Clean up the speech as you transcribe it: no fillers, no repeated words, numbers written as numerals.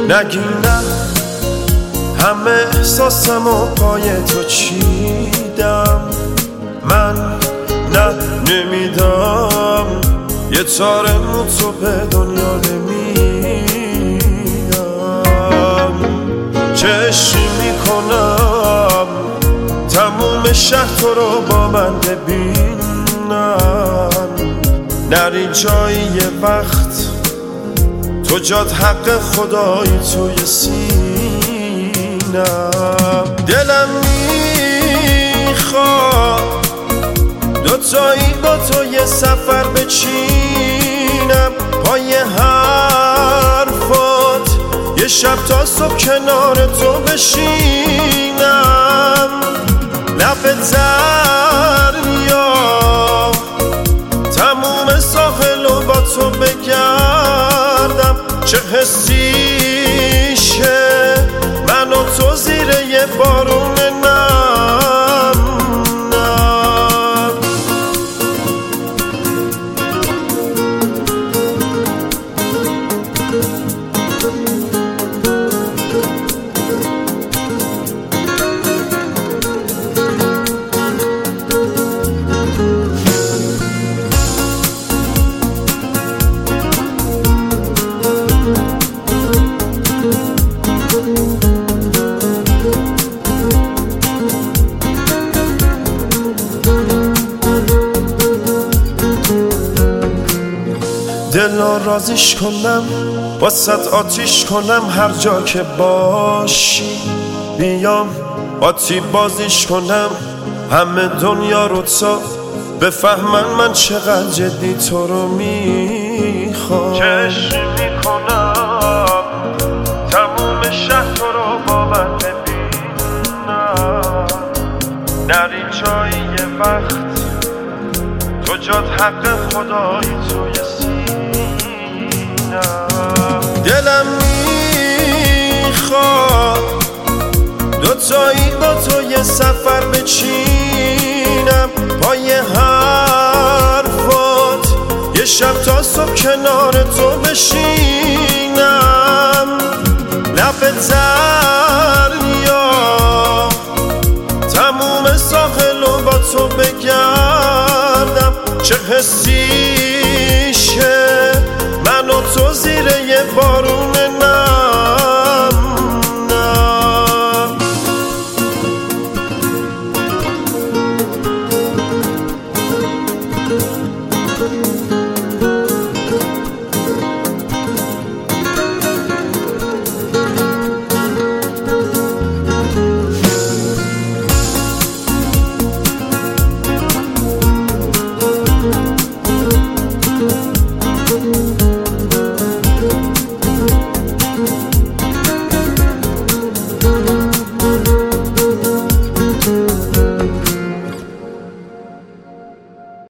نگی نه، همه احساسمو پای تو چیدم. من نه نمیدم، یه تار مو تو به دنیا نمیدم. چشم میکنم تموم شهر تو رو با من ببینم. نری جایی یه وقت، تو جات حق خدایی توی سینم. دلم میخواد دوتایی با تو یه سفر بچینم. پای حرفات یه شب تا صبح کنار تو بشینم. لب دریا تموم ساحل و با تو بگردم. چه حسیشه من و تو زیر یه بارون نم. دلا رازیش کنم، واسط آتیش کنم، هر جا که باشی بیام آتی بازیش کنم. همه دنیا رو تا بفهمن من چقدر جدی تو رو میخوام. چشم میکنم تموم شهر تو رو با من ببینم. نری جایی یه وقت، تو جات حق خدایی توی دلم میخواد دوتایی با تو یه سفر بچینم. پای حرفات یه شب تا صبح کنار تو بشینم. لب